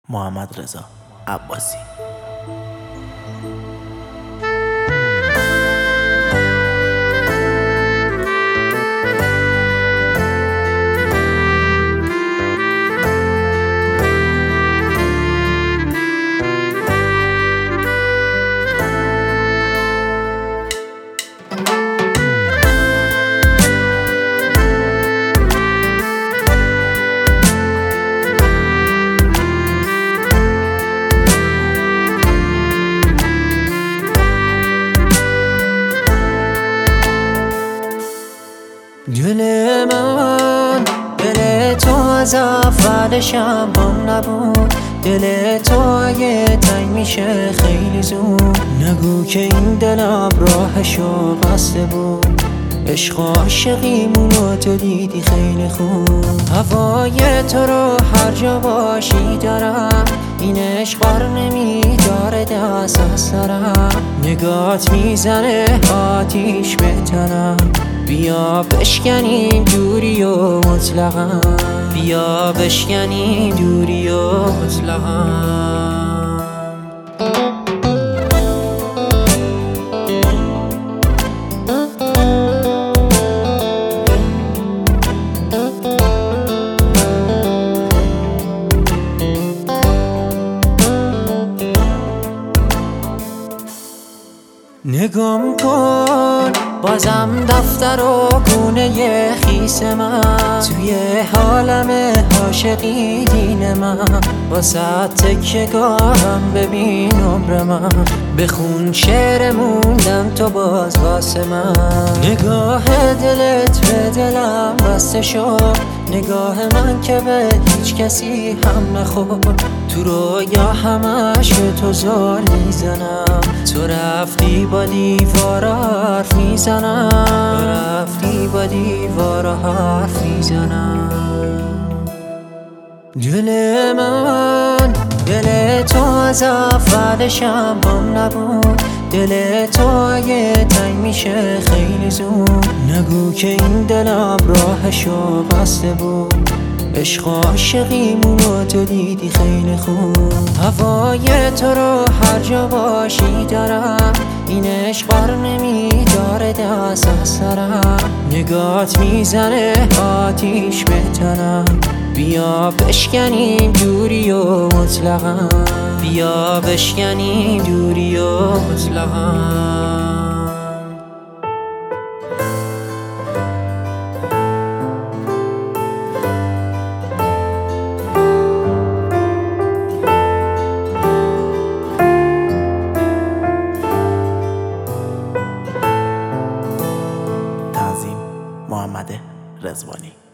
محمدرضا عباسی. دل من دل تو از اولشم بام نبود. دل تو اگه تنگ میشه خیلی زود نگو که این دلم راهشو بسته بود. عشق عاشقیمونو تو دیدی خیلی خوب. هوای تو رو هر جا باشی دارم. این عشق بر نمیداره دست از سرم. نگات میزنه آتیش به تنم. بیا بشکنیم دوری و مطلقا. بیا بشکنیم دوری و مطلقا. نگام کن بازم دفتر و گونه خیس من. توی حالم عاشقی دین من. واسه تکیه‌گاهم ببین عمر من. بخون شعر موندم تو باز واسه من. نگاه دلت به دلم بسته شد. نگاه من که به هیچ کسی هم نخورد. تو رویا همش به تو زار میزنم. تو رفتی با دیوارا حرف میزنم. تو رفتی با دیوارا حرف میزنم. دل من دل تو از اولشم بام نبود. دل تو اگه تنگ میشه خیلی زود نگو که این دلم راهشو بسته بود. عشق عاشقیمونو تو دیدی خیلی خوب. هوای تو رو هر جا باشی دارم. این عشق بر نمیداره دست از سرم. نگات میزنه آتیش به تنم. بیا بشکنیم دوری و مطلقا. بیا بشکنیم دوری و مطلقا. محمد رضوانی.